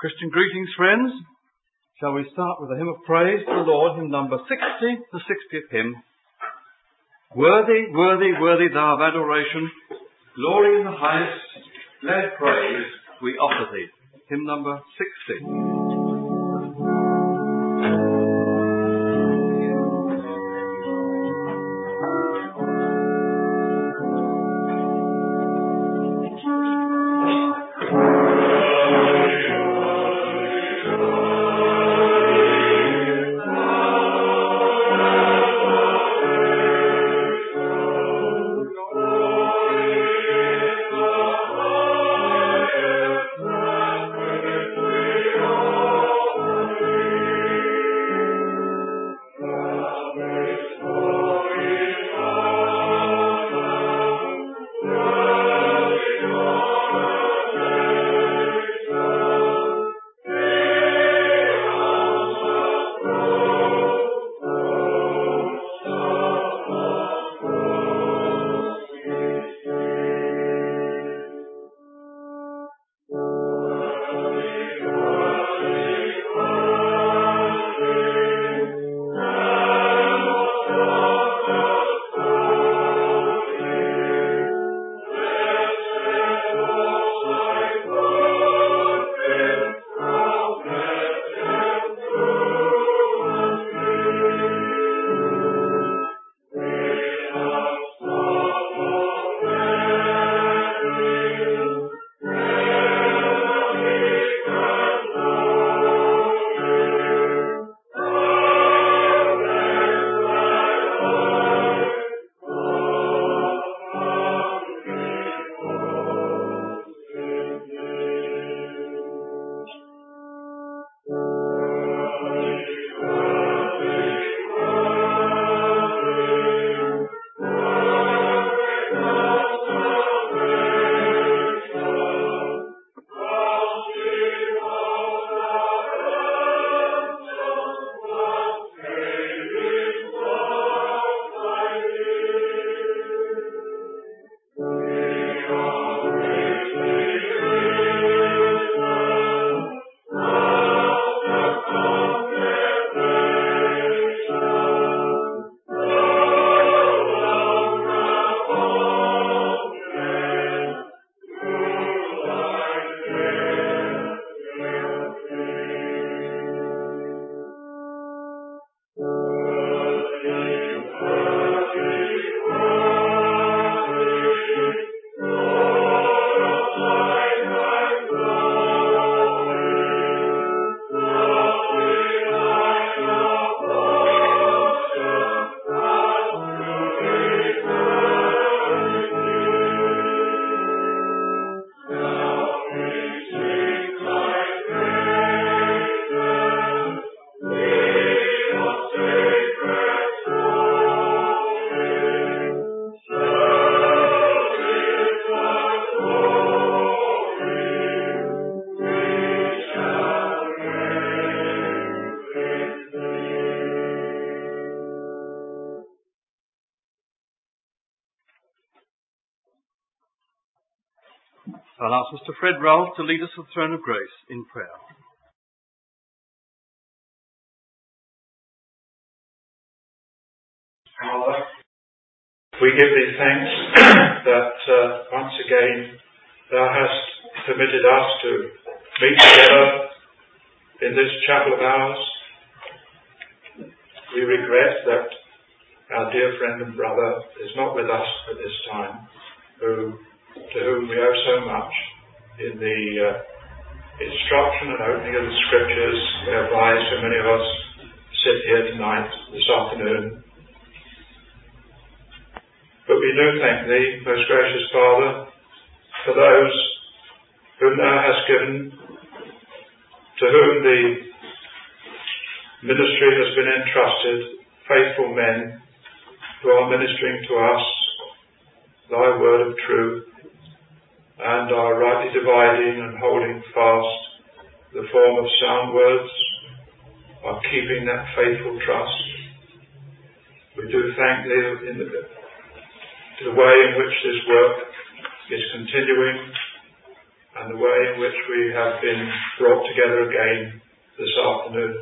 Christian greetings, friends. Shall we start with a hymn of praise to the Lord, hymn number 60, the 60th hymn. Worthy, worthy, worthy thou of adoration, glory in the highest, glad praise we offer thee. Hymn number 60. I'll ask Mr. Fred Ralph to lead us to the throne of grace in prayer. Father, we give thee thanks that once again thou hast permitted us to meet together in this chapel of ours. We regret that our dear friend and brother is not with us at this time, to whom we owe so much in the instruction and opening of the Scriptures, whereby so many of us sit here tonight, this afternoon. But we do thank thee, most gracious Father, for those whom thou hast given, to whom the ministry has been entrusted, faithful men who are ministering to us thy word of truth, and are rightly dividing and holding fast the form of sound words, are keeping that faithful trust. We do thank thee in the way in which this work is continuing, and the way in which we have been brought together again this afternoon.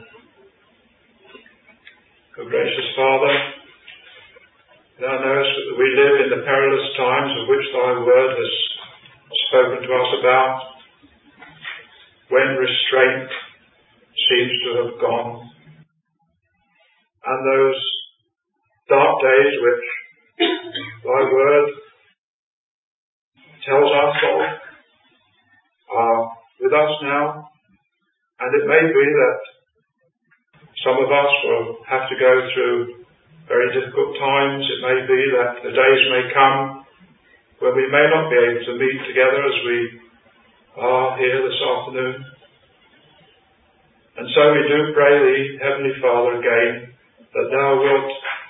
O gracious Father, thou knowest that we live in the perilous times of which thy word has spoken to us about, when restraint seems to have gone, and those dark days which thy word tells us of are with us now, and it may be that some of us will have to go through very difficult times. It may be that the days may come when we may not be able to meet together as we are here this afternoon. And so we do pray thee, Heavenly Father, again, that thou wilt,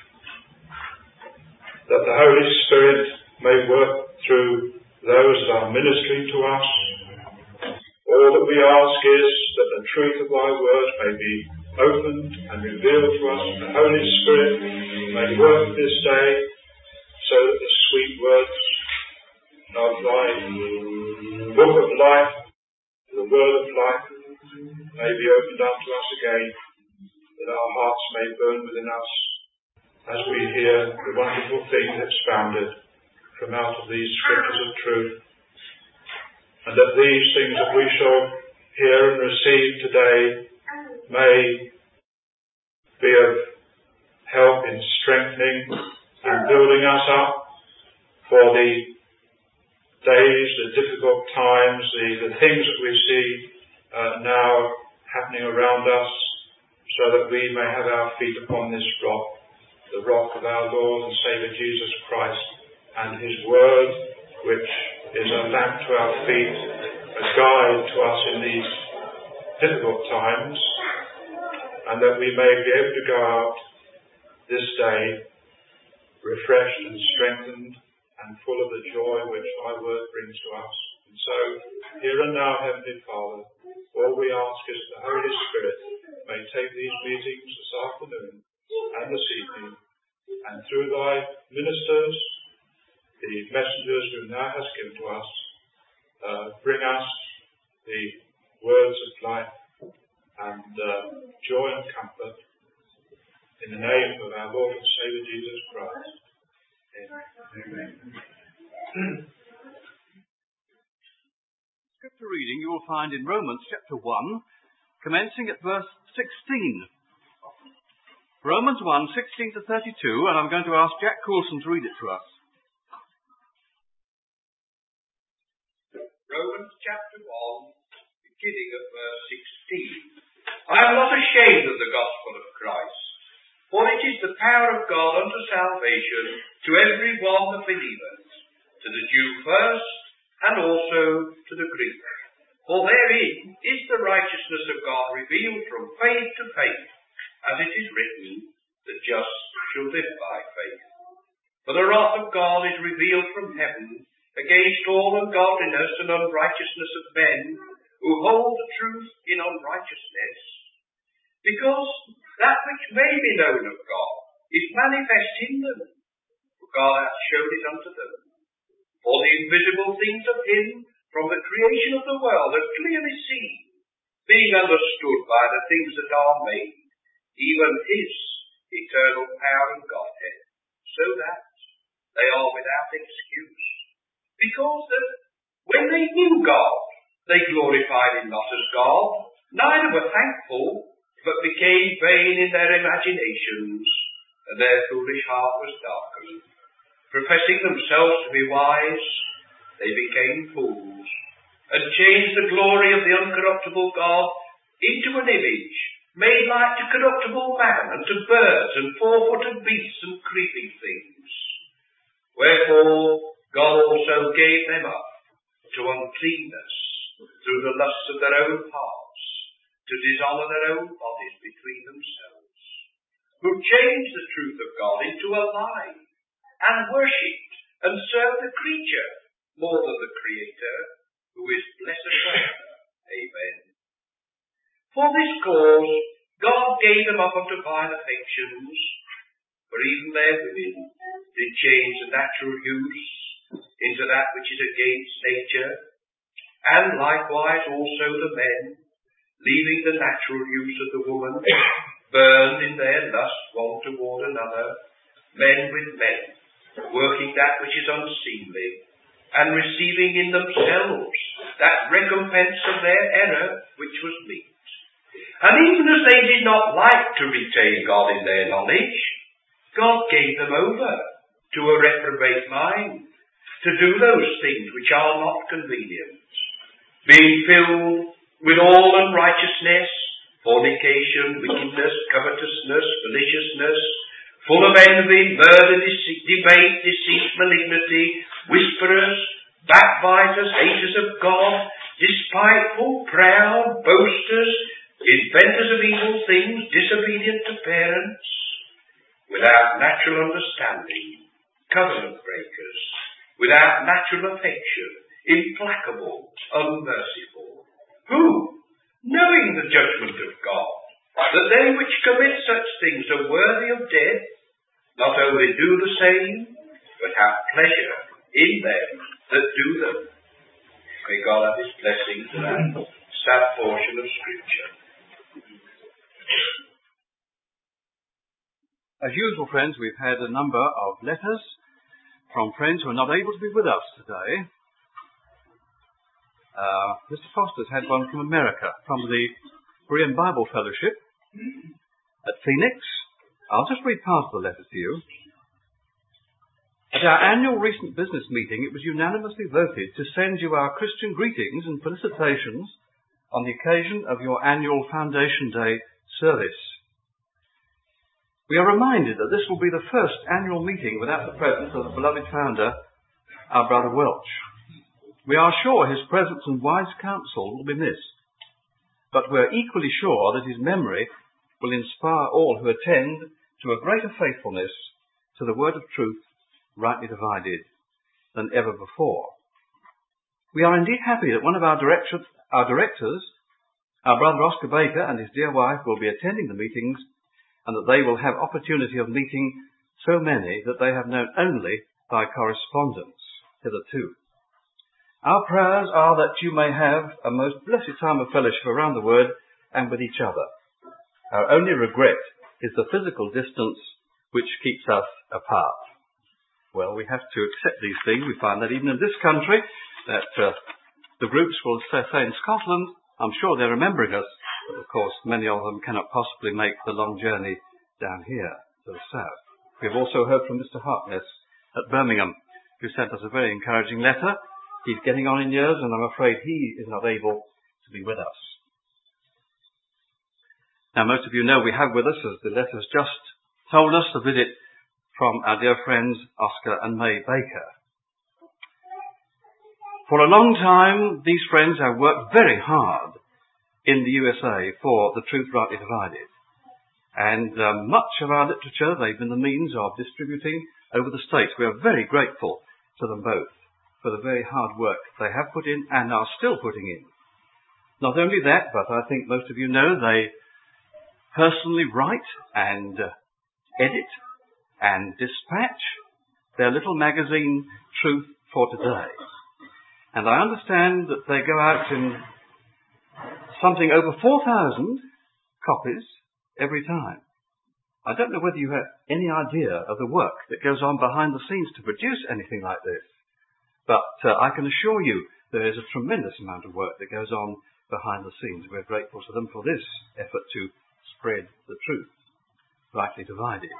that the Holy Spirit may work through those that are ministering to us. All that we ask is that the truth of thy word may be opened and revealed to us, and the Holy Spirit may work this day so that the sweet words of thy book of life, the word of life, may be opened up to us again, that our hearts may burn within us as we hear the wonderful things expounded from out of these scriptures of truth, and that these things that we shall hear and receive today may be of help in strengthening and building us up for the days, the difficult times, the things that we see now happening around us, so that we may have our feet upon this rock, the rock of our Lord and Saviour Jesus Christ, and His Word, which is a lamp to our feet, a guide to us in these difficult times, and that we may be able to go out this day refreshed and strengthened and full of the joy which thy word brings to us. And so, here and now, Heavenly Father, all we ask is that the Holy Spirit may take these meetings this afternoon and this evening, and through thy ministers, the messengers whom thou hast given to us, bring us the words of life and joy and comfort in the name of our Lord and Saviour Jesus Christ. Amen. Scripture reading you will find in Romans chapter 1, commencing at verse 16. Romans 1, 16 to 32, and I'm going to ask Jack Coulson to read it to us. Romans chapter 1, beginning at verse 16. I am not ashamed of the gospel of Christ, for it is the power of God unto salvation to every one that believeth, to the Jew first, and also to the Greek. For therein is the righteousness of God revealed from faith to faith, as it is written, the just shall live by faith. For the wrath of God is revealed from heaven against all ungodliness and unrighteousness of men who hold the truth in unrighteousness, because that which may be known of God is manifest in them, for God hath showed it unto them. For the invisible things of him from the creation of the world are clearly seen, being understood by the things that are made, even his eternal power and Godhead, so that they are without excuse. Because that when they knew God, they glorified him not as God, neither were thankful, but became vain in their imaginations, and their foolish heart was darkened. Professing themselves to be wise, they became fools, and changed the glory of the uncorruptible God into an image made like to corruptible man, and to birds, and four-footed beasts, and creeping things. Wherefore God also gave them up to uncleanness through the lusts of their own hearts, to dishonour their own bodies between themselves, who changed the truth of God into a lie, and worshipped and served the creature more than the Creator, who is blessed forever. Amen. For this cause God gave them up unto vile affections, for even their women did change the natural use into that which is against nature. and likewise also the men, leaving the natural use of the woman, burned in their lust one toward another, men with men, working that which is unseemly, and receiving in themselves that recompense of their error which was meet. And even as they did not like to retain God in their knowledge, God gave them over to a reprobate mind, to do those things which are not convenient, being filled with all unrighteousness, fornication, wickedness, covetousness, maliciousness, full of envy, murder, debate, deceit, malignity, whisperers, backbiters, haters of God, despiteful, proud, boasters, inventors of evil things, disobedient to parents, without natural understanding, covenant breakers, without natural affection, implacable, unmerciful, who, knowing the judgment of God, that they which commit such things are worthy of death, not only do the same, but have pleasure in them that do them. May God have his blessing to that sad portion of Scripture. As usual, friends, we've had a number of letters from friends who are not able to be with us today. Mr. Foster's had one from America, from the Korean Bible Fellowship at Phoenix. I'll just read past the letter to you. At our annual recent business meeting, it was unanimously voted to send you our Christian greetings and felicitations on the occasion of your annual Foundation Day service. We are reminded that this will be the first annual meeting without the presence of the beloved founder, our brother Welch. We are sure his presence and wise counsel will be missed, but we are equally sure that his memory will inspire all who attend to a greater faithfulness to the word of truth, rightly divided, than ever before. We are indeed happy that one of our directors, our brother Oscar Baker and his dear wife, will be attending the meetings, and that they will have opportunity of meeting so many that they have known only by correspondence hitherto. Our prayers are that you may have a most blessed time of fellowship around the Word and with each other. Our only regret is the physical distance which keeps us apart. Well, we have to accept these things. We find that even in this country, that the groups will say in Scotland, I'm sure they're remembering us, but of course many of them cannot possibly make the long journey down here to the south. We've also heard from Mr. Harkness at Birmingham, who sent us a very encouraging letter. He's getting on in years, and I'm afraid he is not able to be with us. Now, most of you know we have with us, as the letter has just told us, a visit from our dear friends Oscar and May Baker. For a long time, these friends have worked very hard in the USA for the truth rightly divided. And much of our literature they've been the means of distributing over the States. We are very grateful to them both for the very hard work they have put in and are still putting in. Not only that, but I think most of you know they personally write and edit and dispatch their little magazine, Truth for Today. And I understand that they go out in something over 4,000 copies every time. I don't know whether you have any idea of the work that goes on behind the scenes to produce anything like this. But I can assure you there is a tremendous amount of work that goes on behind the scenes. We're grateful to them for this effort to spread the truth, rightly divided.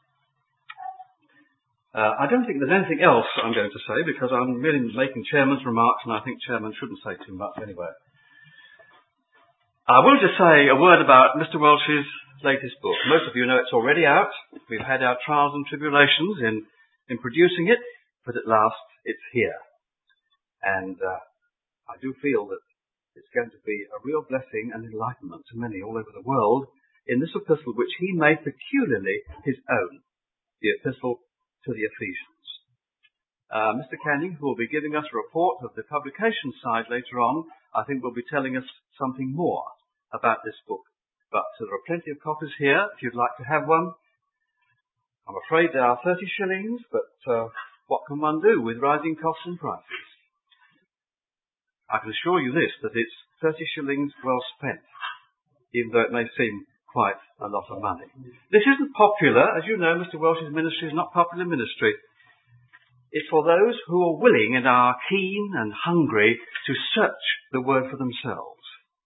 I don't think there's anything else I'm going to say, because I'm merely making chairman's remarks, and I think chairman shouldn't say too much anyway. I will just say a word about Mr. Welch's latest book. Most of you know it's already out. We've had our trials and tribulations in producing it, but at last it's here. And I do feel that it's going to be a real blessing and enlightenment to many all over the world in this epistle which he made peculiarly his own, the epistle to the Ephesians. Mr. Canning, who will be giving us a report of the publication side later on, I think will be telling us something more about this book. But there are plenty of copies here if you'd like to have one. I'm afraid they are 30 shillings, but what can one do with rising costs and prices? I can assure you this, that it's 30 shillings well spent, even though it may seem quite a lot of money. This isn't popular. As you know, Mr. Welsh's ministry is not popular ministry. It's for those who are willing and are keen and hungry to search the word for themselves.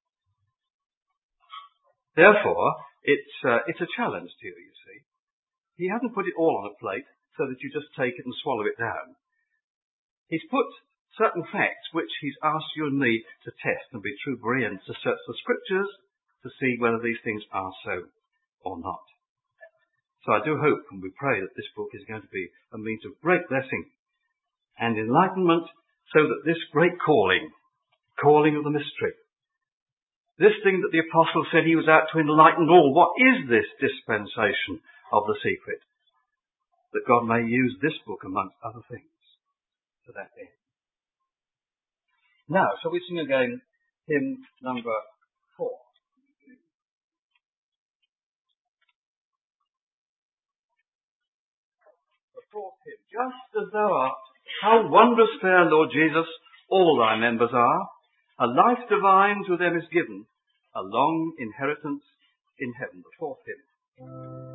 Therefore, it's a challenge to you, you see. He hasn't put it all on a plate so that you just take it and swallow it down. He's put certain facts which he's asked you and me to test and be true Bereans, to search the scriptures to see whether these things are so or not. So I do hope and we pray that this book is going to be a means of great blessing and enlightenment, so that this great calling of the mystery, this thing that the apostle said he was out to enlighten all, what is this dispensation of the secret? That God may use this book amongst other things to that end. Now, shall we sing again hymn number 4? The fourth hymn. Just as thou art, how wondrous fair, Lord Jesus, all thy members are. A life divine to them is given, a long inheritance in heaven. The fourth hymn.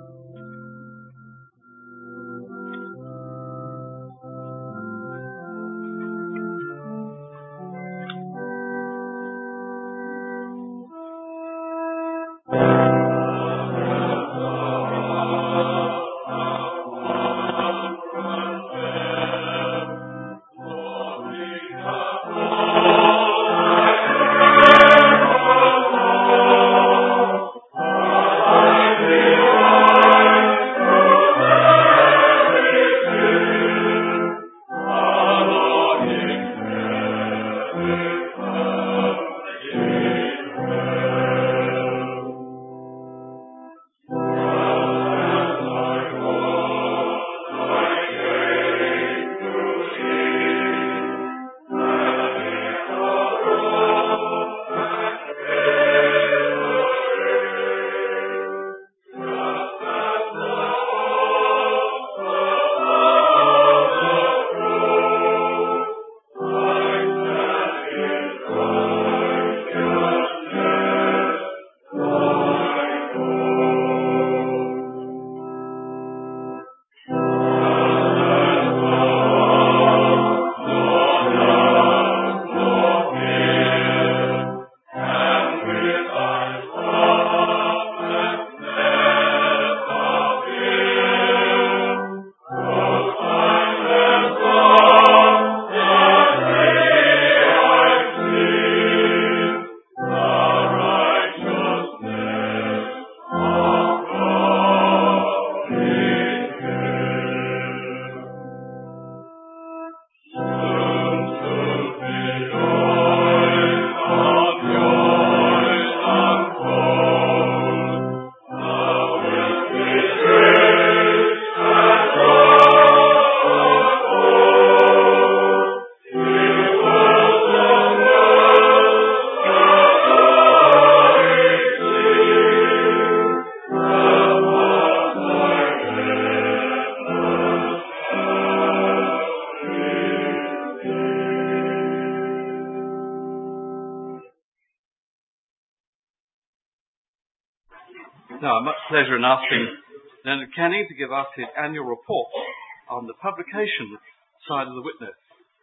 Now, much pleasure in asking Leonard Canning to give us his annual report on the publication side of the witness.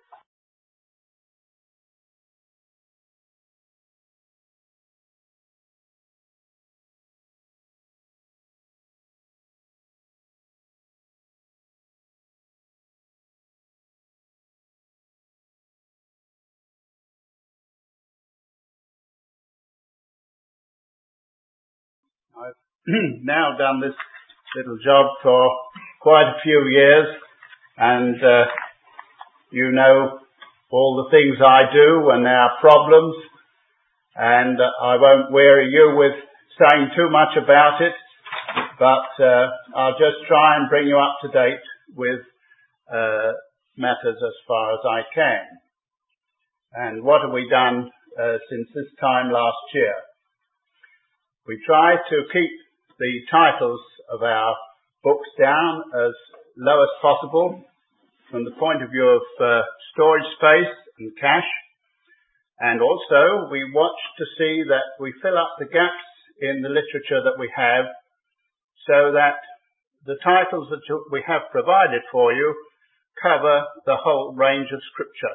I've now done this little job for quite a few years, and you know all the things I do when there are problems, and I won't weary you with saying too much about it, but I'll just try and bring you up to date with matters as far as I can. And what have we done since this time last year? We try to keep the titles of our books down as low as possible from the point of view of storage space and cash. And also we watch to see that we fill up the gaps in the literature that we have, so that the titles that we have provided for you cover the whole range of Scripture.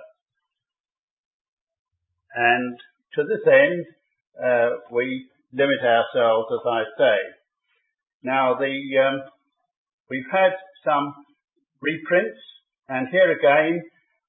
And to this end, we limit ourselves, as I say. Now, we've had some reprints, and here again,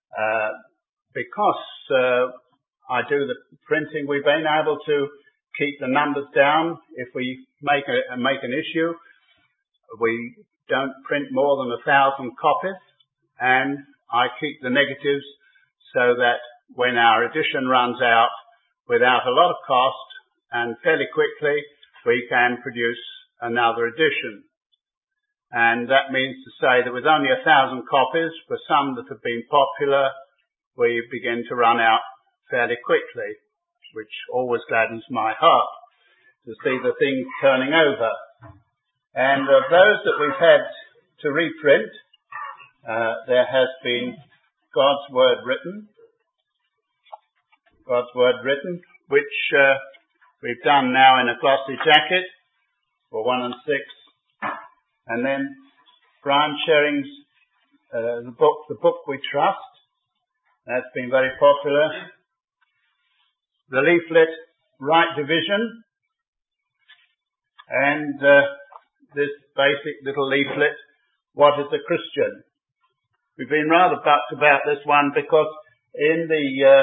because I do the printing, we've been able to keep the numbers down. If we make an issue, we don't print more than 1,000 copies, and I keep the negatives so that when our edition runs out without a lot of cost and fairly quickly, we can produce another edition. And that means to say that with only 1,000 copies, for some that have been popular, we begin to run out fairly quickly, which always gladdens my heart to see the things turning over. And of those that we've had to reprint, there has been God's Word Written, which we've done now in a glossy jacket for 1 and 6. And then Brian Sherring's the book We Trust. That's been very popular. The leaflet Right Division, and this basic little leaflet, What is a Christian? We've been rather bucked about this one because in the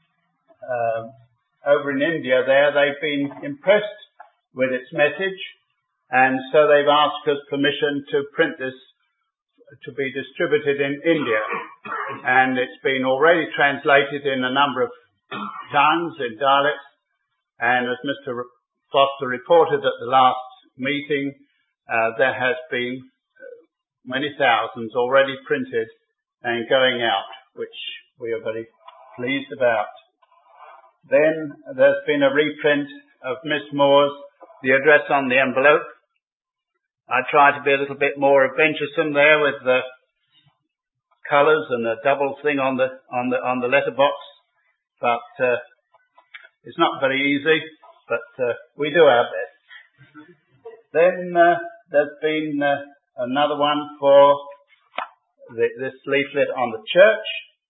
over in India there, they've been impressed with its message, and so they've asked us permission to print this to be distributed in India. And it's been already translated in a number of tongues, in dialects, and as Mr. Foster reported at the last meeting, there has been many thousands already printed and going out, which we are very pleased about. Then there's been a reprint of Miss Moore's The Address on the Envelope. I try to be a little bit more adventuresome there with the colours and the double thing on the letterbox, but it's not very easy, but we do our best. Then there's been another one for this leaflet on the church.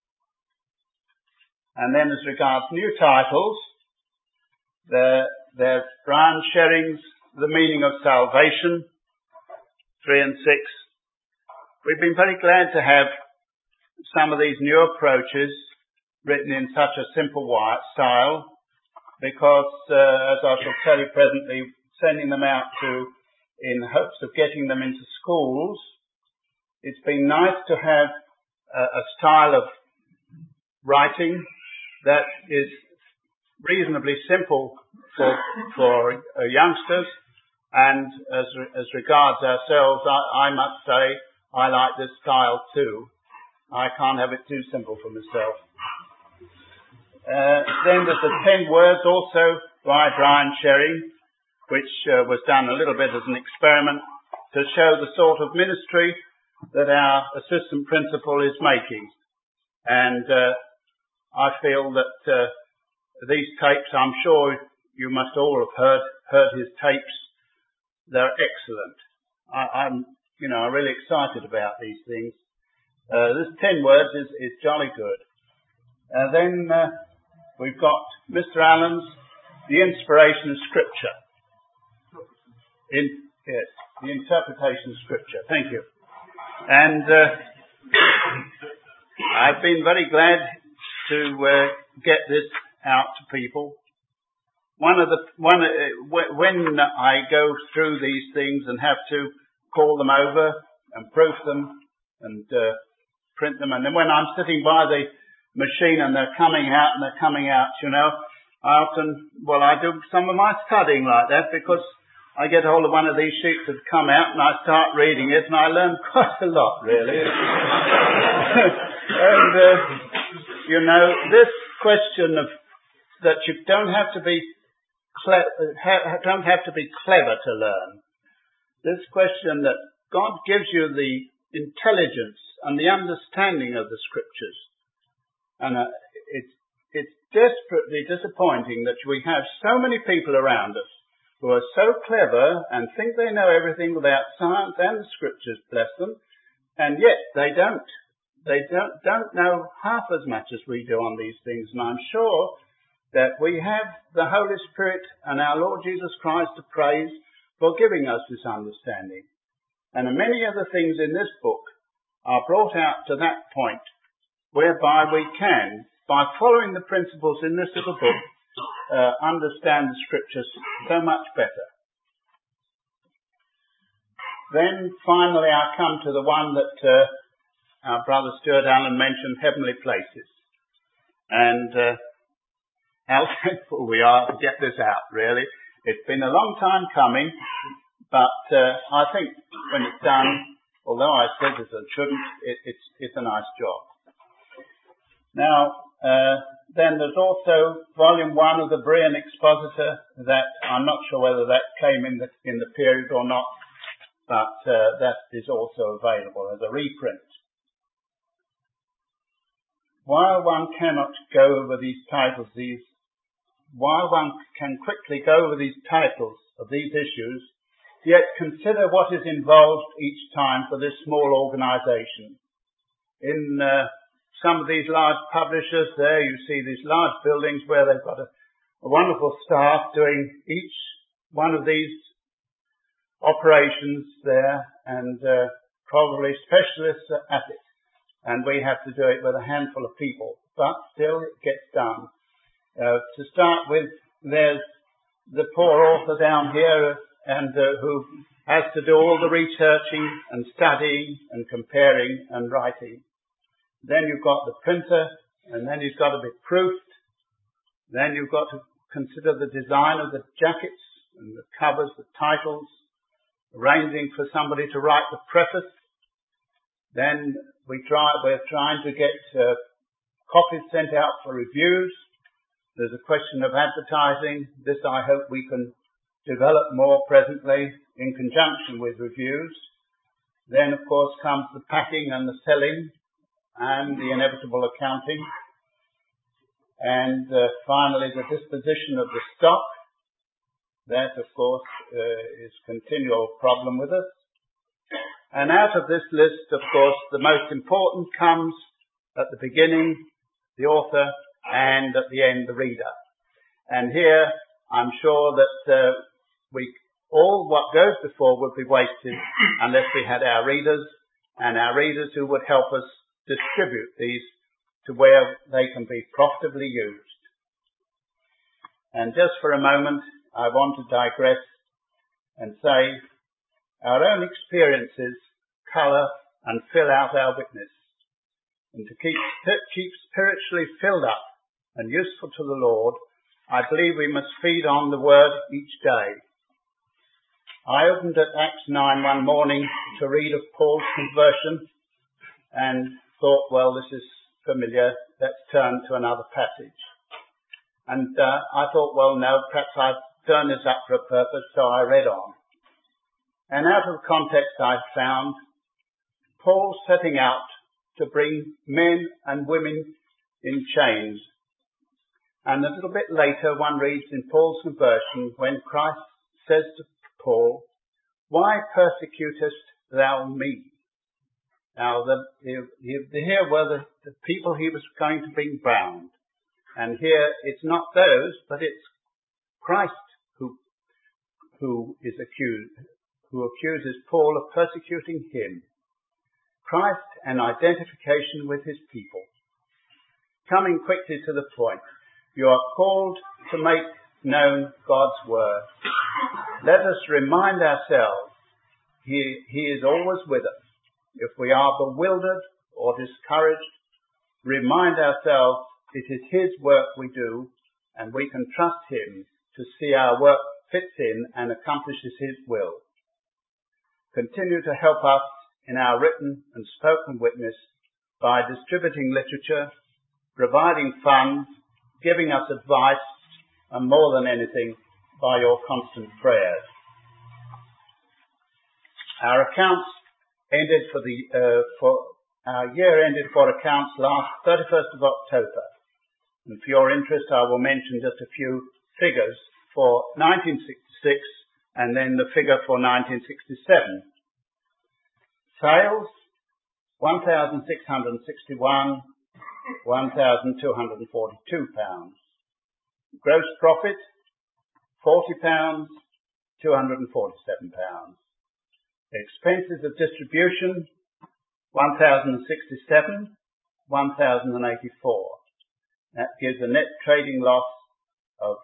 And then as regards new titles, there's Brian Sherring's The Meaning of Salvation, 3 and 6. We've been very glad to have some of these new approaches written in such a simple style, because, as I shall tell you presently, sending them out in hopes of getting them into schools, it's been nice to have a style of writing that is reasonably simple for youngsters, and as regards ourselves, I must say I like this style too. I can't have it too simple for myself. Then there's the 10 words also by Brian Sherring, which was done a little bit as an experiment to show the sort of ministry that our assistant principal is making. And I feel that these tapes, I'm sure you must all have heard his tapes. They're excellent. I'm really excited about these things. This 10 words is jolly good. Then we've got Mr. Allen's The Inspiration of Scripture. Yes, the interpretation of Scripture. Thank you. And I've been very glad to get this out to people. When I go through these things and have to call them over and proof them and print them, and then when I'm sitting by the machine and they're coming out, I do some of my studying like that, because I get hold of one of these sheets that come out and I start reading it, and I learn quite a lot, really. And this question of that you don't have to be clever to learn. This question that God gives you the intelligence and the understanding of the Scriptures, and it's desperately disappointing that we have so many people around us who are so clever and think they know everything about science and the scriptures, bless them, and yet they don't. They don't know half as much as we do on these things, and I'm sure that we have the Holy Spirit and our Lord Jesus Christ to praise for giving us this understanding. And many other things in this book are brought out to that point whereby we can, by following the principles in this little book, understand the scriptures so much better. Then finally I come to the one that our brother Stuart Allen mentioned, heavenly places. And how thankful we are to get this out, really. It's been a long time coming, but I think when it's done, although I said this and shouldn't, it's a nice job. Now, then there's also Volume 1 of the Berean Expositor that I'm not sure whether that came in the period or not, but that is also available as a reprint. While one cannot go over these titles, while one can quickly go over these titles of these issues, yet consider what is involved each time for this small organisation. In some of these large publishers there, you see these large buildings where they've got a wonderful staff doing each one of these operations there, and probably specialists at it. And we have to do it with a handful of people, but still it gets done. To start with, there's the poor author down here, and who has to do all the researching and studying and comparing and writing. Then you've got the printer, and then he's got to be proofed. Then you've got to consider the design of the jackets and the covers, the titles, arranging for somebody to write the preface. Then we're trying to get copies sent out for reviews. There's a question of advertising. This I hope we can develop more presently in conjunction with reviews. Then of course comes the packing and the selling and the inevitable accounting. And finally the disposition of the stock. That of course is a continual problem with us. And out of this list, of course, the most important comes at the beginning, the author, and at the end, the reader. And here, I'm sure that all what goes before would be wasted unless we had our readers, and our readers who would help us distribute these to where they can be profitably used. And just for a moment, I want to digress and say, our own experiences colour and fill out our witness. And to keep spiritually filled up and useful to the Lord, I believe we must feed on the Word each day. I opened at Acts 9 one morning to read of Paul's conversion and thought, well, this is familiar, let's turn to another passage. And I thought, well, no, perhaps I've turned this up for a purpose, so I read on. And out of context I found Paul setting out to bring men and women in chains. And a little bit later one reads in Paul's conversion when Christ says to Paul, "Why persecutest thou me?" Now here were the people he was going to bring bound. And here it's not those, but it's Christ who is accused, who accuses Paul of persecuting him. Christ and identification with his people. Coming quickly to the point, you are called to make known God's word. Let us remind ourselves he is always with us. If we are bewildered or discouraged, remind ourselves it is his work we do, and we can trust him to see our work fits in and accomplishes his will. Continue to help us in our written and spoken witness by distributing literature, providing funds, giving us advice, and more than anything, by your constant prayers. Our accounts ended our year ended for accounts last 31st of October. And for your interest, I will mention just a few figures for 1966 and then the figure for 1967. Sales, 1,661, £1,242. Gross profit, £40, £247. Expenses of distribution, 1,067, 1,084. That gives a net trading loss of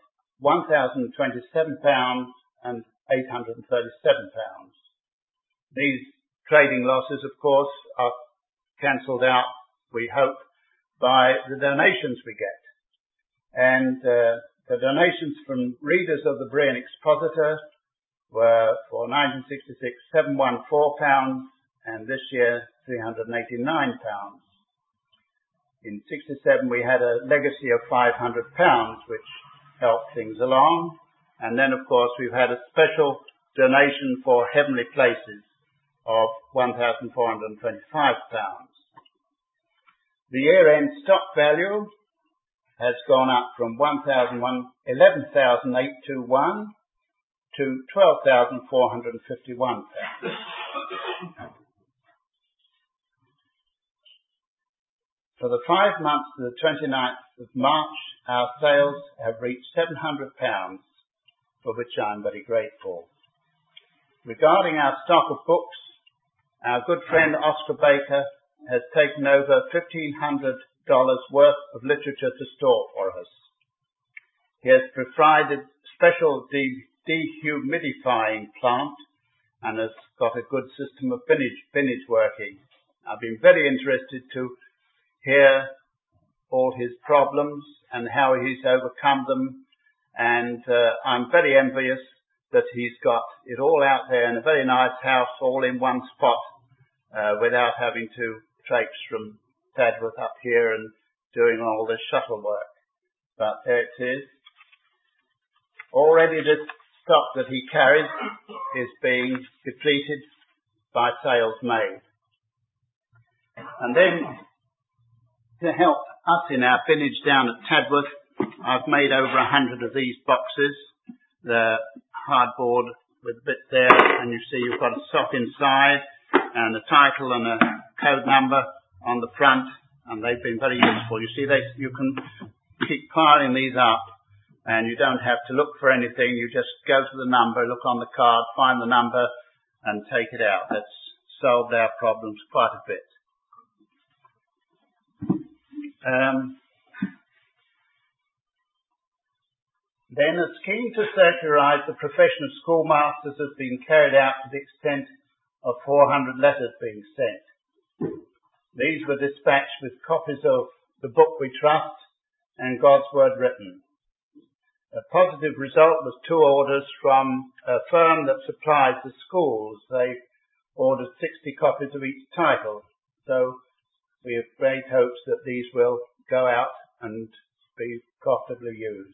£1,027 and £837. These trading losses, of course, are cancelled out, we hope, by the donations we get. And the donations from readers of the Berean Expositor were for 1966 £714 and this year £389. In 67 we had a legacy of £500 which helped things along, and then of course we've had a special donation for Heavenly Places of £1,425. The year-end stock value has gone up from 11,821 to 12,451 pounds. For the 5 months to the 29th of March, our sales have reached £700, for which I am very grateful. Regarding our stock of books, our good friend Oscar Baker has taken over $1,500 worth of literature to store for us. He has provided special dehumidifying plant and has got a good system of binage working. I've been very interested to hear all his problems and how he's overcome them, and I'm very envious that he's got it all out there in a very nice house all in one spot without having to traipse from Tadworth up here and doing all this shuttle work. But there it is. Already this stock that he carries is being depleted by sales made. And then to help us in our binage down at Tadworth, I've made over 100 of these boxes. They're hardboard with a bit there, and you see you've got a sock inside and a title and a code number on the front, and they've been very useful. You see, you can keep piling these up, and you don't have to look for anything. You just go to the number, look on the card, find the number, and take it out. That's solved our problems quite a bit. Then a scheme to circularise the profession of schoolmasters has been carried out to the extent of 400 letters being sent. These were dispatched with copies of The Book We Trust and God's Word Written. A positive result was 2 orders from a firm that supplies the schools. They ordered 60 copies of each title. So we have great hopes that these will go out and be profitably used.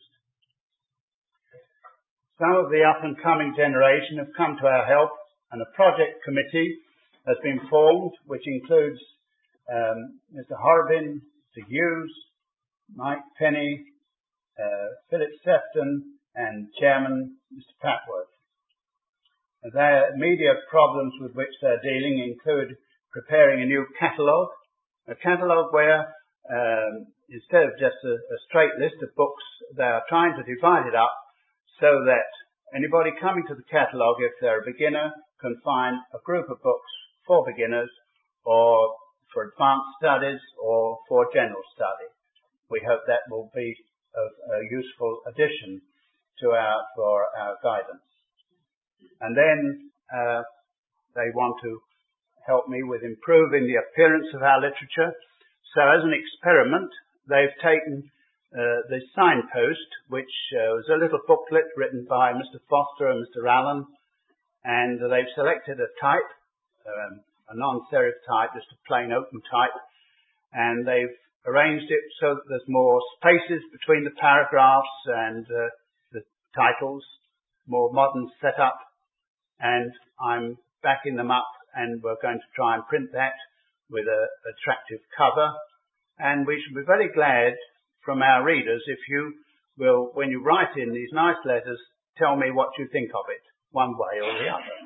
Some of the up-and-coming generation have come to our help, and a project committee has been formed, which includes Mr. Horrobin, Mr. Hughes, Mike Penny, Philip Sefton, and Chairman Mr. Patworth. Their immediate problems with which they're dealing include preparing a new catalogue, where instead of just a straight list of books, they are trying to divide it up so that anybody coming to the catalogue, if they're a beginner, can find a group of books for beginners or for advanced studies or for general study. We hope that will be a useful addition for our guidance. And then they want to help me with improving the appearance of our literature. So as an experiment, they've taken the signpost, which was a little booklet written by Mr. Foster and Mr. Allen, and they've selected a type, a non-serif type, just a plain open type, and they've arranged it so that there's more spaces between the paragraphs and the titles, more modern setup, and I'm backing them up, and we're going to try and print that with an attractive cover, and we should be very glad from our readers if you will, when you write in these nice letters, tell me what you think of it, one way or the other.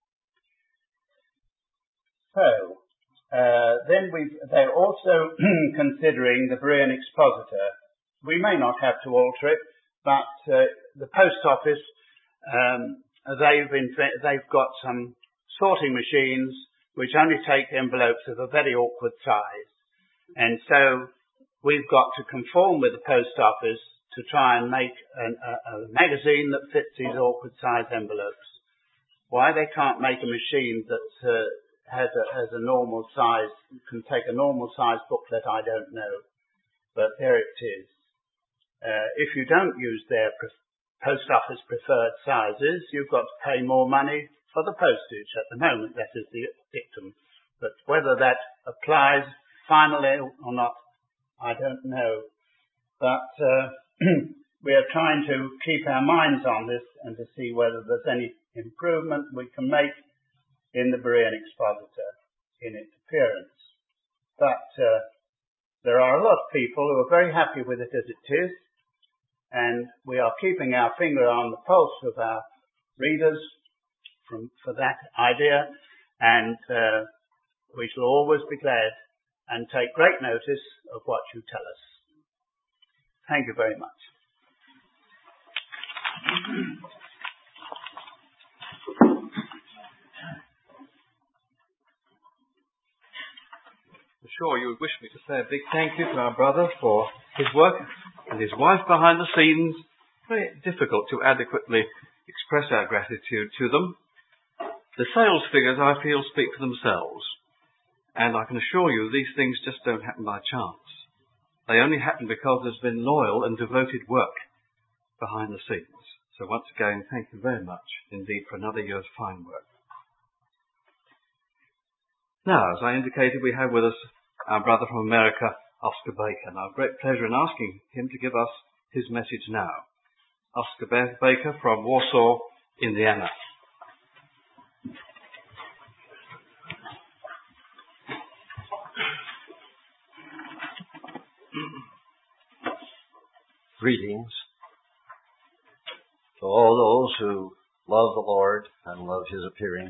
So, then they're also considering the Berean Expositor. We may not have to alter it, but the post office, they've got some sorting machines which only take envelopes of a very awkward size. And so we've got to conform with the post office to try and make a magazine that fits these awkward size envelopes. Why they can't make a machine that has a normal size, can take a normal size booklet, I don't know. But there it is. If you don't use their post office preferred sizes, you've got to pay more money for the postage. At the moment, that is the dictum. But whether that applies finally or not, I don't know. But we are trying to keep our minds on this and to see whether there's any improvement we can make in the Berean Expositor in its appearance. But there are a lot of people who are very happy with it as it is, and we are keeping our finger on the pulse of our readers for that idea, and we shall always be glad and take great notice of what you tell us. Thank you very much. I'm sure you would wish me to say a big thank you to our brother for his work and his wife behind the scenes. Very difficult to adequately express our gratitude to them. The sales figures, I feel, speak for themselves. And I can assure you these things just don't happen by chance. They only happen because there's been loyal and devoted work behind the scenes. So once again, thank you very much indeed for another year's fine work. Now, as I indicated, we have with us our brother from America, Oscar Baker. And I have great pleasure in asking him to give us his message now. Oscar Baker from Warsaw, Indiana. Greetings to all those who love the Lord and love His appearing.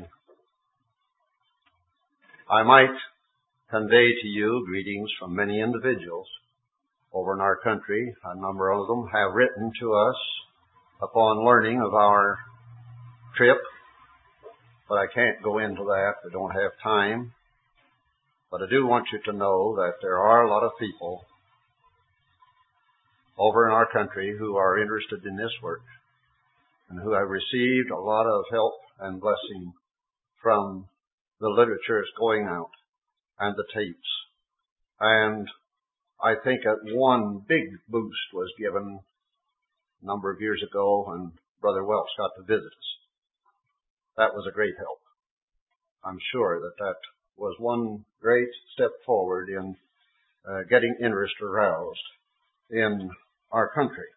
I might convey to you greetings from many individuals over in our country. A number of them have written to us upon learning of our trip, but I can't go into that. I don't have time. But I do want you to know that there are a lot of people over in our country who are interested in this work and who have received a lot of help and blessing from the literatures going out and the tapes. And I think that one big boost was given a number of years ago when Brother Welch got to visit us. That was a great help. I'm sure that was one great step forward in getting interest aroused in our country.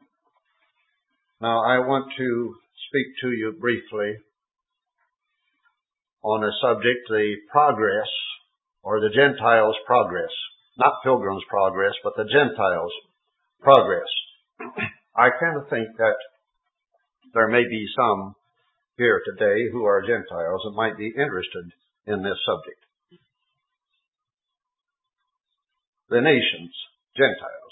Now, I want to speak to you briefly on a subject, the progress, or the Gentiles' progress. Not Pilgrim's progress, but the Gentiles' progress. I kind of think that there may be some here today who are Gentiles and might be interested in this subject. The nations, Gentiles.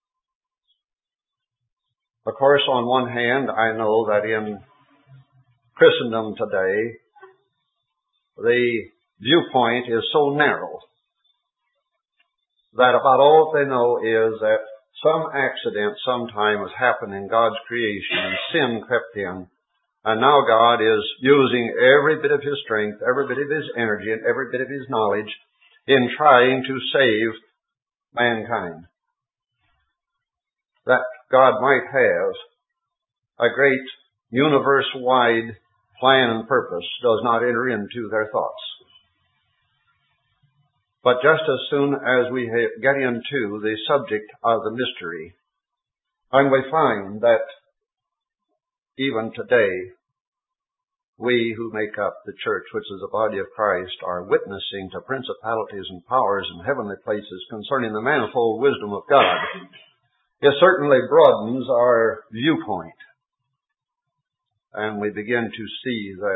Of course, on one hand, I know that in Christendom today, the viewpoint is so narrow that about all they know is that some accident sometime has happened in God's creation and sin crept in, and now God is using every bit of His strength, every bit of His energy, and every bit of His knowledge in trying to save mankind. That God might have a great universe-wide plan and purpose does not enter into their thoughts. But just as soon as we get into the subject of the mystery, and we find that even today, we who make up the church, which is the body of Christ, are witnessing to principalities and powers in heavenly places concerning the manifold wisdom of God. it certainly broadens our viewpoint. And we begin to see that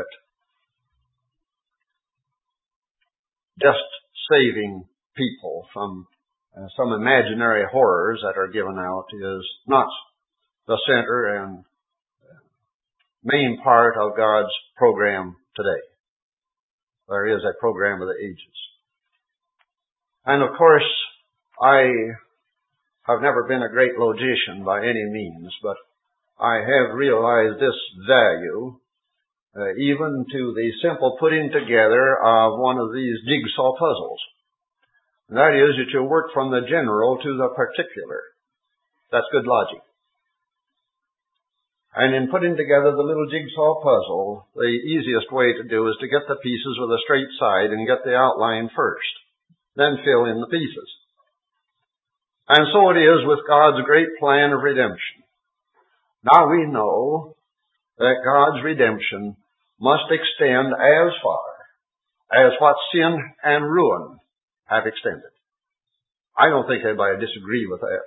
just saving people from some imaginary horrors that are given out is not the center and main part of God's program today. There is a program of the ages. And of course, I have never been a great logician by any means, but I have realized this value, even to the simple putting together of one of these jigsaw puzzles. And that is that you work from the general to the particular. That's good logic. And in putting together the little jigsaw puzzle, the easiest way to do is to get the pieces with a straight side and get the outline first, then fill in the pieces. And so it is with God's great plan of redemption. Now we know that God's redemption must extend as far as what sin and ruin have extended. I don't think anybody disagree with that.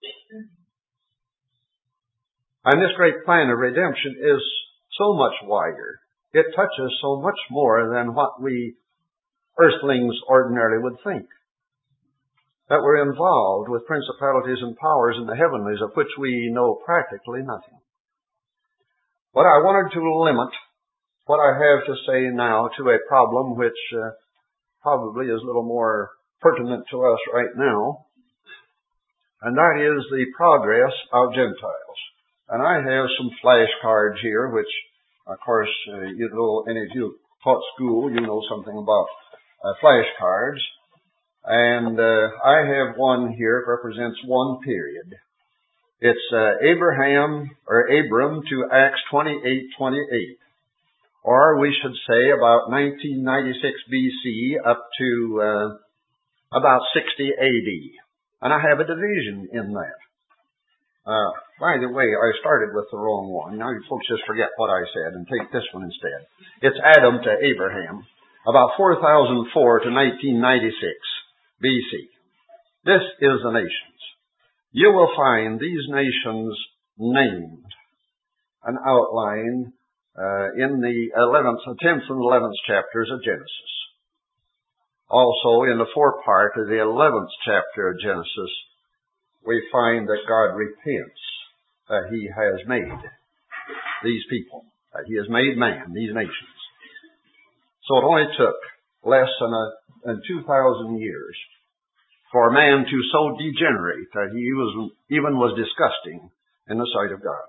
And this great plan of redemption is so much wider. It touches so much more than what we earthlings ordinarily would think. That we're involved with principalities and powers in the heavenlies of which we know practically nothing. But I wanted to limit what I have to say now to a problem which probably is a little more pertinent to us right now, and that is the progress of Gentiles. And I have some flashcards here, which, of course, you know, any of you taught school, you know something about flashcards. And I have one here that represents one period. It's Abram to Acts 28:28. Or we should say about 1996 BC up to about 60 AD. And I have a division in that. By the way, I started with the wrong one. Now you folks just forget what I said and take this one instead. It's Adam to Abraham, about 4004 to 1996 BC. This is the nations. You will find these nations named and outlined in the 10th and 11th chapters of Genesis. Also, in the forepart of the 11th chapter of Genesis, we find that God repents that He has made these people, that He has made man, these nations. So it only took less than 2,000 years for man to so degenerate that he even was disgusting in the sight of God.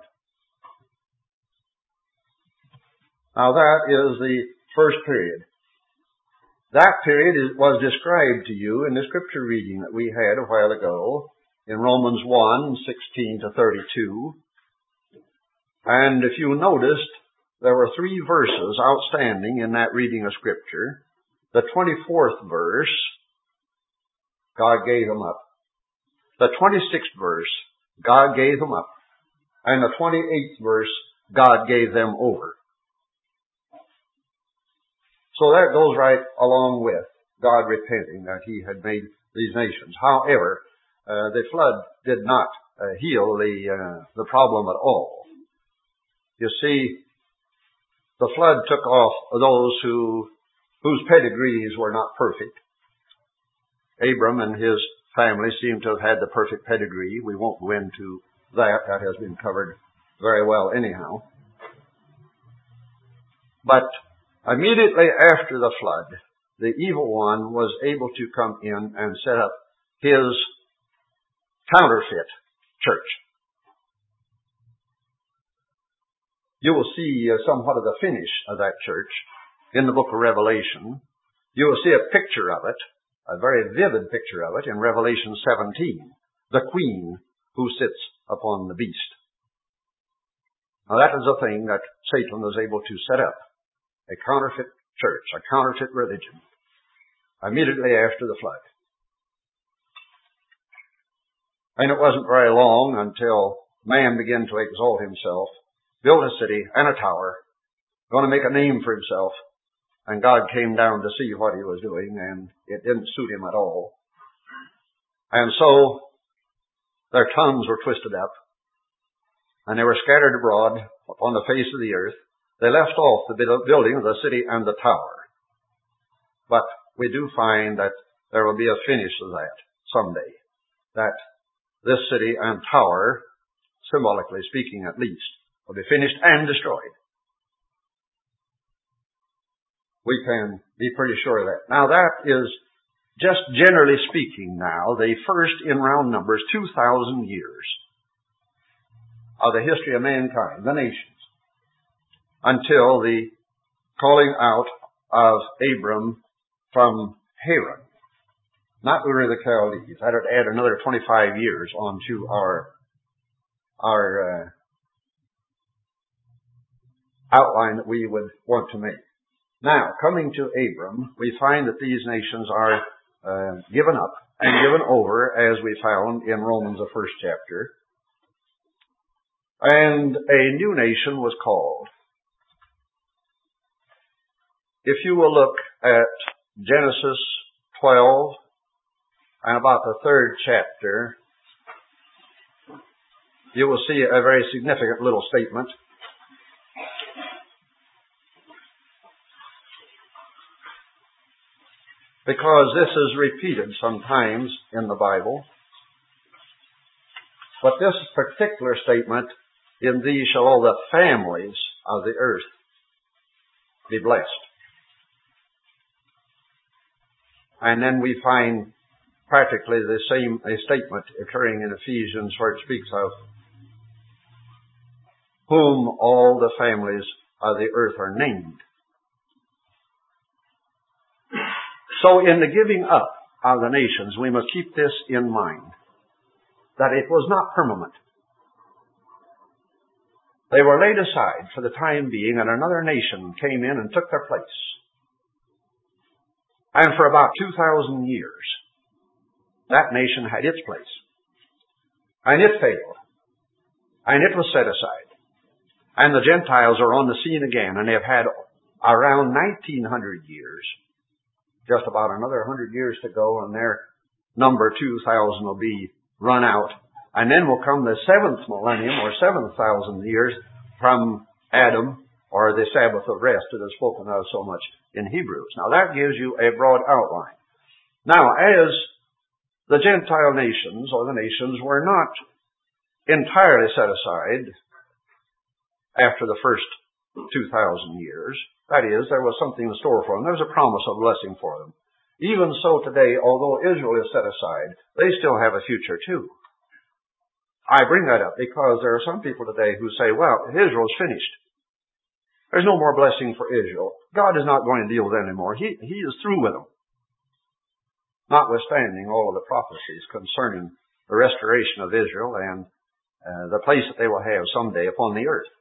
Now that is the first period. That period was described to you in the scripture reading that we had a while ago in Romans 1:16 to 32. And if you noticed, there were 3 verses outstanding in that reading of scripture. The 24th verse, God gave them up. The 26th verse, God gave them up. And the 28th verse, God gave them over. So that goes right along with God repenting that He had made these nations. However, the flood did not heal the problem at all. You see, the flood took off those whose pedigrees were not perfect. Abram and his family seem to have had the perfect pedigree. We won't go into that. That has been covered very well anyhow. But immediately after the flood, the evil one was able to come in and set up his counterfeit church. You will see somewhat of the finish of that church in the book of Revelation. You will see a picture of it, a very vivid picture of it in Revelation 17, the queen who sits upon the beast. Now that is a thing that Satan was able to set up, a counterfeit church, a counterfeit religion, immediately after the flood. And it wasn't very long until man began to exalt himself, build a city and a tower, going to make a name for himself, and God came down to see what he was doing, and it didn't suit him at all. And so their tongues were twisted up, and they were scattered abroad upon the face of the earth. They left off the building of the city and the tower. But we do find that there will be a finish of that someday. That this city and tower, symbolically speaking at least, will be finished and destroyed. We can be pretty sure of that. Now that is, just generally speaking now, the first, in round numbers, 2,000 years of the history of mankind, the nations, until the calling out of Abram from Haran, not Ur of the Chaldees. That would add another 25 years onto our outline that we would want to make. Now, coming to Abram, we find that these nations are given up and given over, as we found in Romans, the first chapter. And a new nation was called. If you will look at Genesis 12 and about the third chapter, you will see a very significant little statement. Because this is repeated sometimes in the Bible. But this particular statement, in these shall all the families of the earth be blessed. And then we find practically the same statement occurring in Ephesians, where it speaks of whom all the families of the earth are named. So in the giving up of the nations, we must keep this in mind, that it was not permanent. They were laid aside for the time being, and another nation came in and took their place. And for about 2,000 years, that nation had its place. And it failed. And it was set aside. And the Gentiles are on the scene again, and they've had around 1,900 years. Just about another 100 years to go, and their number 2,000 will be run out. And then will come the 7th millennium, or 7,000 years from Adam, or the Sabbath of rest that is spoken of so much in Hebrews. Now that gives you a broad outline. Now, as the Gentile nations, or the nations, were not entirely set aside after the first 2,000 years, that is, there was something in store for them. There was a promise of blessing for them. Even so today, although Israel is set aside, they still have a future too. I bring that up because there are some people today who say, well, Israel's finished. There's no more blessing for Israel. God is not going to deal with them anymore. He is through with them. Notwithstanding all of the prophecies concerning the restoration of Israel and the place that they will have someday upon the earth.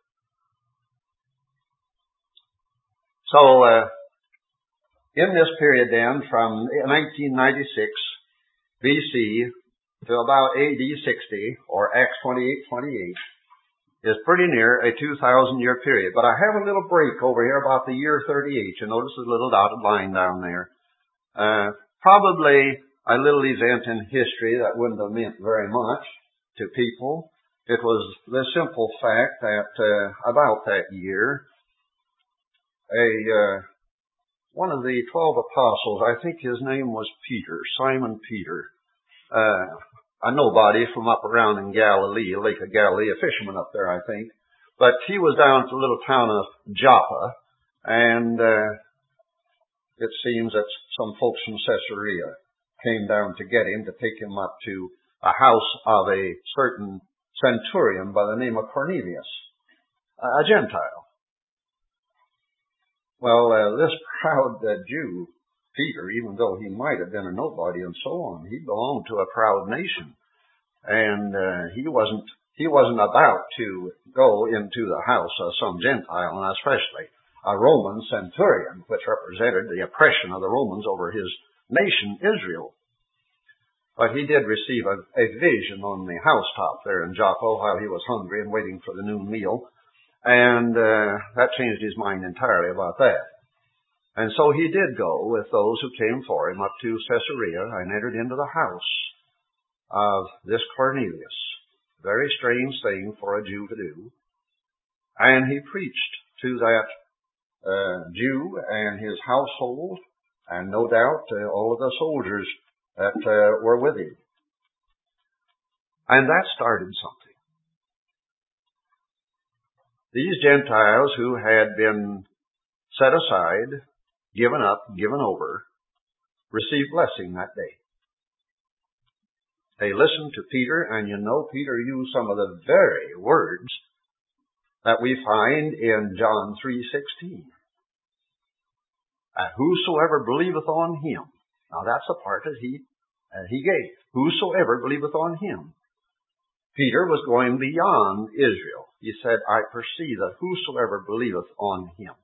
So, in this period then, from 1996 BC to about AD 60, or Acts 28:28, is pretty near a 2,000-year period. But I have a little break over here about the year 38. You notice the little dotted line down there. Probably a little event in history that wouldn't have meant very much to people. It was the simple fact that about that year, one of the 12 apostles, I think his name was Peter, Simon Peter, a nobody from up around in Galilee, Lake of Galilee, a fisherman up there, I think. But he was down at the little town of Joppa, and it seems that some folks from Caesarea came down to get him, to take him up to a house of a certain centurion by the name of Cornelius, a Gentile. Well, this proud Jew, Peter, even though he might have been a nobody and so on, he belonged to a proud nation. And he wasn't about to go into the house of some Gentile, and especially a Roman centurion, which represented the oppression of the Romans over his nation, Israel. But he did receive a vision on the housetop there in Joppa while he was hungry and waiting for the noon meal. And that changed his mind entirely about that. And so he did go with those who came for him up to Caesarea and entered into the house of this Cornelius. Very strange thing for a Jew to do. And he preached to that Jew and his household, and no doubt all of the soldiers that were with him. And that started something. These Gentiles who had been set aside, given up, given over, received blessing that day. They listened to Peter, and you know Peter used some of the very words that we find in John 3:16. Whosoever believeth on him. Now that's the part that he gave. Whosoever believeth on him. Peter was going beyond Israel. He said, I perceive that whosoever believeth on him.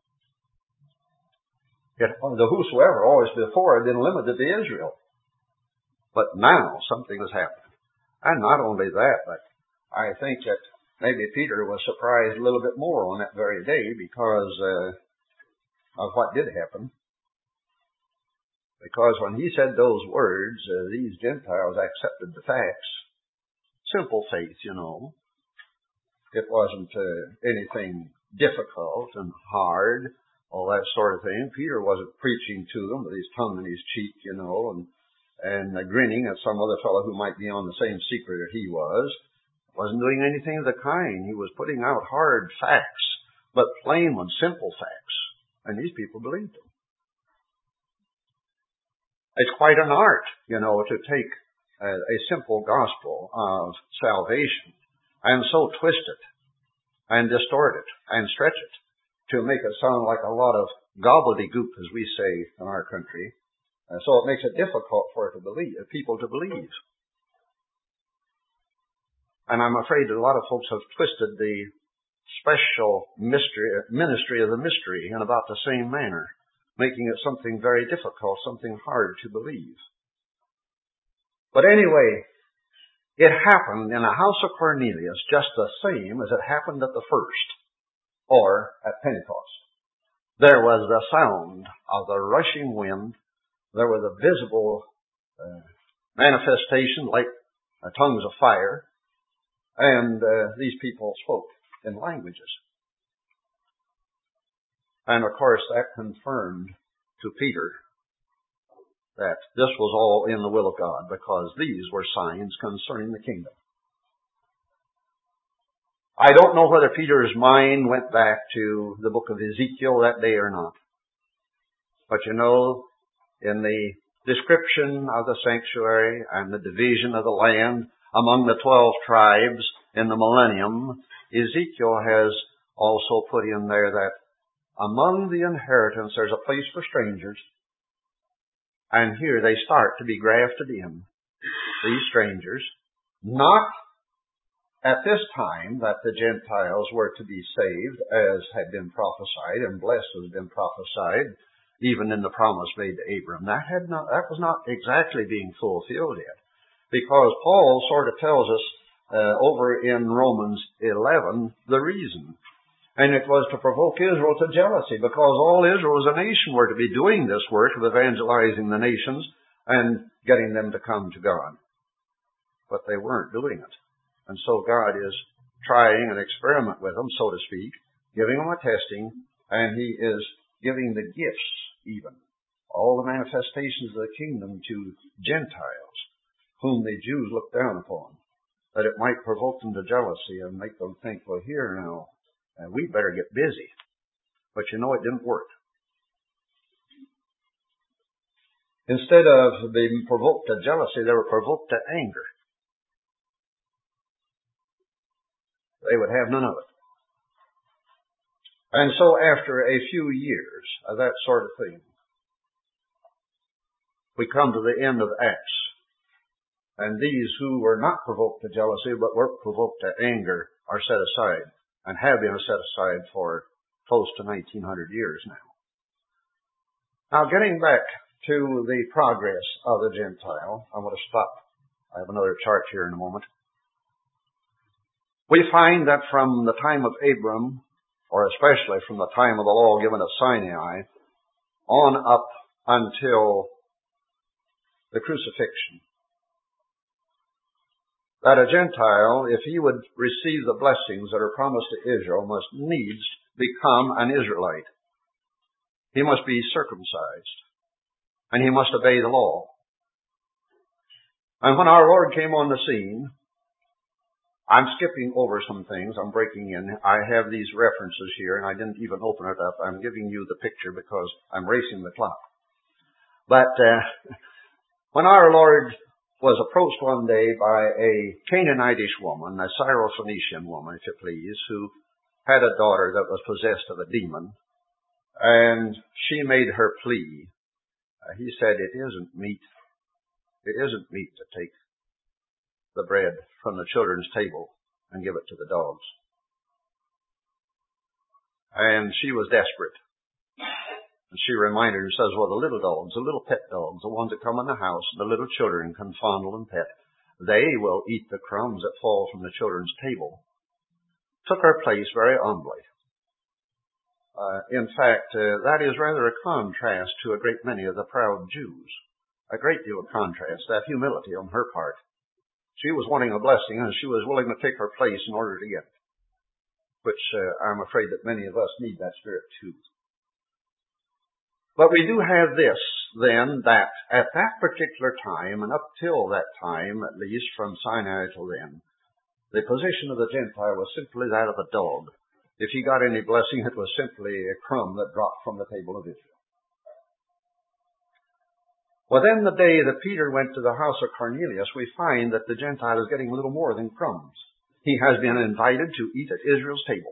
Yet the whosoever always before had been limited to Israel. But now something has happened. And not only that, but I think that maybe Peter was surprised a little bit more on that very day because of what did happen. Because when he said those words, these Gentiles accepted the facts. Simple faith, you know. It wasn't anything difficult and hard, all that sort of thing. Peter wasn't preaching to them with his tongue in his cheek, you know, and grinning at some other fellow who might be on the same secret that he was. Wasn't doing anything of the kind. He was putting out hard facts, but plain and simple facts. And these people believed him. It's quite an art, you know, to take a simple gospel of salvation and so twist it and distort it and stretch it to make it sound like a lot of gobbledygook, as we say in our country. So it makes it difficult for people to believe. And I'm afraid that a lot of folks have twisted the special ministry of the mystery in about the same manner, making it something very difficult, something hard to believe. But anyway, it happened in the house of Cornelius just the same as it happened at the first, or at Pentecost. There was the sound of the rushing wind. There was a visible manifestation like tongues of fire. And these people spoke in languages. And of course that confirmed to Peter that this was all in the will of God, because these were signs concerning the kingdom. I don't know whether Peter's mind went back to the book of Ezekiel that day or not. But you know, in the description of the sanctuary and the division of the land among the 12 tribes in the millennium, Ezekiel has also put in there that among the inheritance there's a place for strangers, and here they start to be grafted in, these strangers, not at this time that the Gentiles were to be saved, as had been prophesied, and blessed as had been prophesied, even in the promise made to Abram. That was not exactly being fulfilled yet. Because Paul sort of tells us over in Romans 11 the reason. And it was to provoke Israel to jealousy, because all Israel as a nation were to be doing this work of evangelizing the nations and getting them to come to God. But they weren't doing it. And so God is trying an experiment with them, so to speak, giving them a testing, and He is giving the gifts even, all the manifestations of the kingdom to Gentiles, whom the Jews looked down upon, that it might provoke them to jealousy and make them think, well, here now, we better get busy. But you know, it didn't work. Instead of being provoked to jealousy, they were provoked to anger. They would have none of it. And so after a few years of that sort of thing, we come to the end of Acts. And these who were not provoked to jealousy, but were provoked to anger, are set aside, and have been set aside for close to 1900 years now. Now, getting back to the progress of the Gentile, I want to stop. I have another chart here in a moment. We find that from the time of Abram, or especially from the time of the law given at Sinai, on up until the crucifixion, that a Gentile, if he would receive the blessings that are promised to Israel, must needs become an Israelite. He must be circumcised, and he must obey the law. And when our Lord came on the scene, I'm skipping over some things, I'm breaking in. I have these references here, and I didn't even open it up. I'm giving you the picture because I'm racing the clock. But when our Lord was approached one day by a Canaanitish woman, a Syrophoenician woman, if you please, who had a daughter that was possessed of a demon, and she made her plea. He said, it isn't meet to take the bread from the children's table and give it to the dogs. And she was desperate. And she reminded her and says, well, the little dogs, the little pet dogs, the ones that come in the house, the little children can fondle and pet, they will eat the crumbs that fall from the children's table. Took her place very humbly. In fact, that is rather a contrast to a great many of the proud Jews. A great deal of contrast, that humility on her part. She was wanting a blessing, and she was willing to take her place in order to get it. Which I'm afraid that many of us need that spirit too. But we do have this, then, that at that particular time, and up till that time, at least from Sinai till then, the position of the Gentile was simply that of a dog. If he got any blessing, it was simply a crumb that dropped from the table of Israel. Well, then the day that Peter went to the house of Cornelius, we find that the Gentile is getting a little more than crumbs. He has been invited to eat at Israel's table.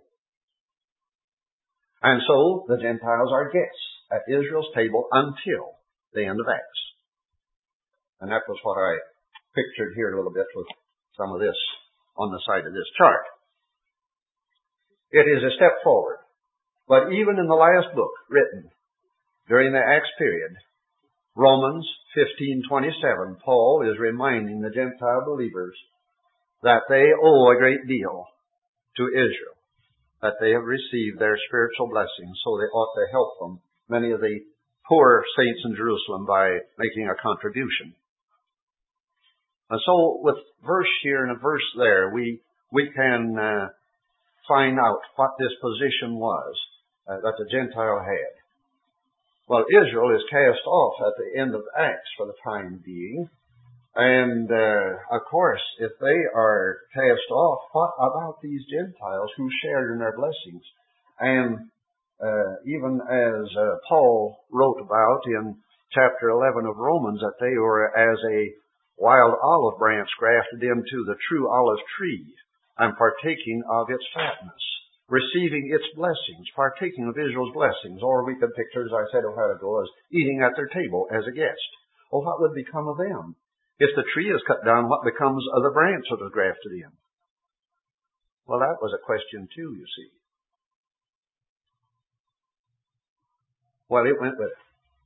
And so the Gentiles are guests at Israel's table until the end of Acts. And that was what I pictured here a little bit with some of this on the side of this chart. It is a step forward. But even in the last book written during the Acts period, Romans 15:27, Paul is reminding the Gentile believers that they owe a great deal to Israel, that they have received their spiritual blessings, so they ought to help them, many of the poor saints in Jerusalem, by making a contribution. And so with verse here and a verse there, we can find out what this position was that the Gentile had. Well, Israel is cast off at the end of Acts for the time being. And, of course, if they are cast off, what about these Gentiles who shared in their blessings? And even as Paul wrote about in chapter 11 of Romans, that they were as a wild olive branch grafted into the true olive tree and partaking of its fatness, receiving its blessings, partaking of Israel's blessings. Or we could picture, as I said a while ago, as eating at their table as a guest. Well, what would become of them? If the tree is cut down, what becomes of the branch that was grafted in? Well, that was a question too, you see. Well, it went with it.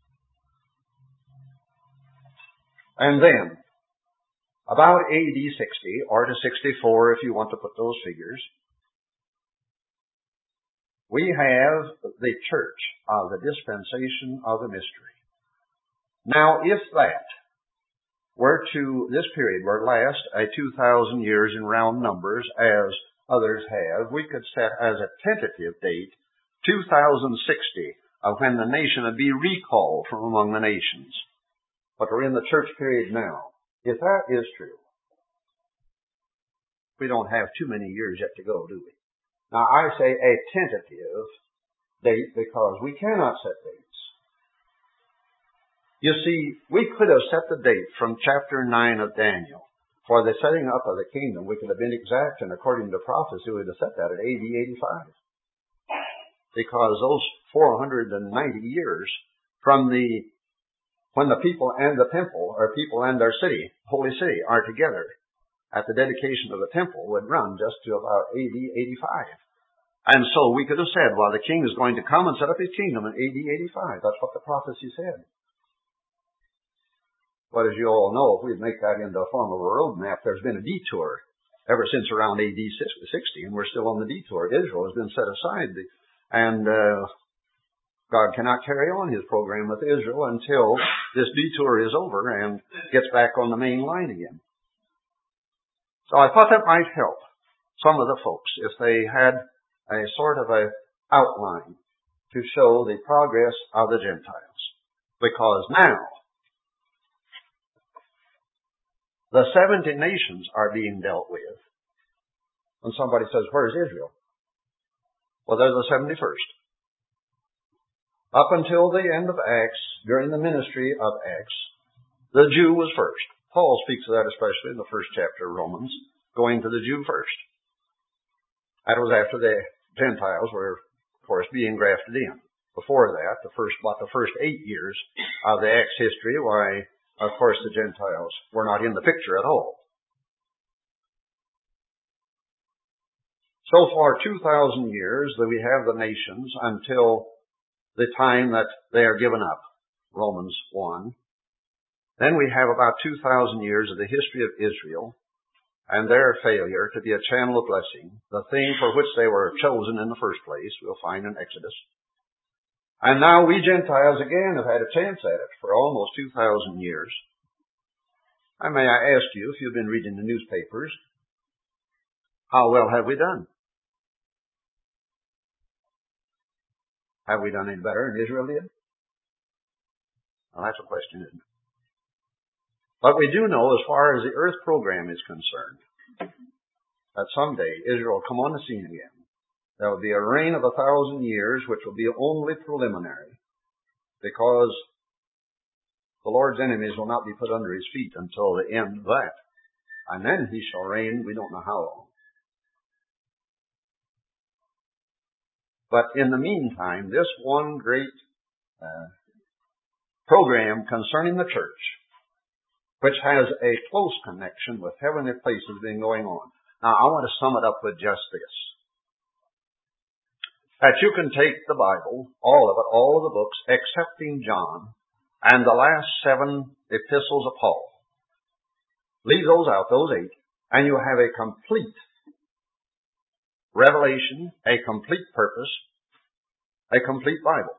And then, about AD 60, or to 64 if you want to put those figures, we have the church of the dispensation of the mystery. Now, if that were to, this period were last 2,000 years in round numbers, as others have, we could set as a tentative date 2060 of when the nation would be recalled from among the nations. But we're in the church period now. If that is true, we don't have too many years yet to go, do we? Now, I say a tentative date because we cannot set dates. You see, we could have set the date from chapter 9 of Daniel for the setting up of the kingdom. We could have been exact, and according to prophecy, we would have set that at AD 85. Because those 490 years from when the people and the temple, or people and their city, holy city, are together at the dedication of the temple would run just to about AD 85. And so we could have said, well, the king is going to come and set up his kingdom in AD 85. That's what the prophecy said. But as you all know, if we make that into a form of a roadmap, there's been a detour ever since around AD 60, and we're still on the detour. Israel has been set aside, and God cannot carry on his program with Israel until this detour is over and gets back on the main line again. So I thought that might help some of the folks if they had a sort of a outline to show the progress of the Gentiles. Because now, the 70 nations are being dealt with. When somebody says, where's Israel? Well, they're the 71st. Up until the end of Acts, during the ministry of Acts, the Jew was first. Paul speaks of that especially in the first chapter of Romans, going to the Jew first. That was after the Gentiles were, of course, being grafted in. Before that, the first 8 years of the Acts history, why, of course, the Gentiles were not in the picture at all. So far, 2,000 years that we have the nations until the time that they are given up, Romans 1. Then we have about 2,000 years of the history of Israel and their failure to be a channel of blessing, the thing for which they were chosen in the first place, we'll find in Exodus. And now we Gentiles again have had a chance at it for almost 2,000 years. And may I ask you, if you've been reading the newspapers, how well have we done? Have we done any better than Israel did? Well, that's a question, isn't it? But we do know, as far as the earth program is concerned, that someday Israel will come on the scene again. There will be a reign of 1,000 years, which will be only preliminary, because the Lord's enemies will not be put under his feet until the end of that. And then he shall reign, we don't know how long. But in the meantime, this one great program concerning the church, which has a close connection with heavenly places being going on. Now, I want to sum it up with just this. That you can take the Bible, all of it, all of the books, excepting John, and the last 7 epistles of Paul. Leave those out, those 8, and you have a complete revelation, a complete purpose, a complete Bible.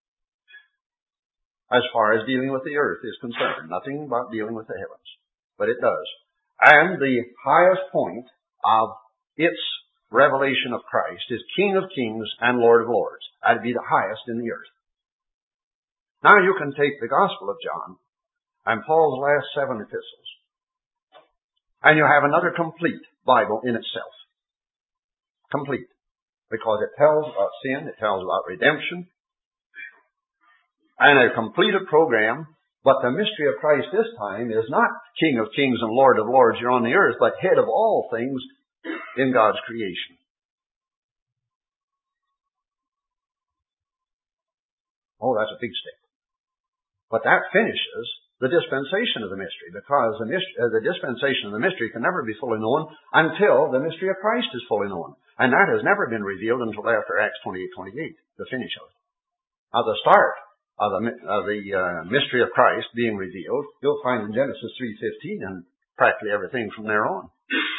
As far as dealing with the earth is concerned. Nothing about dealing with the heavens. But it does. And the highest point of its revelation of Christ is King of Kings and Lord of Lords. That'd be the highest in the earth. Now you can take the Gospel of John and Paul's last 7 epistles, and you have another complete Bible in itself. Complete. Because it tells about sin, it tells about redemption, and a completed program. But the mystery of Christ this time is not King of Kings and Lord of Lords here on the earth, but head of all things in God's creation. Oh, that's a big step. But that finishes the dispensation of the mystery, because the dispensation of the mystery can never be fully known until the mystery of Christ is fully known. And that has never been revealed until after Acts 28:28, the finish of it. Now, the start of the mystery of Christ being revealed, you'll find in Genesis 3:15 and practically everything from there on.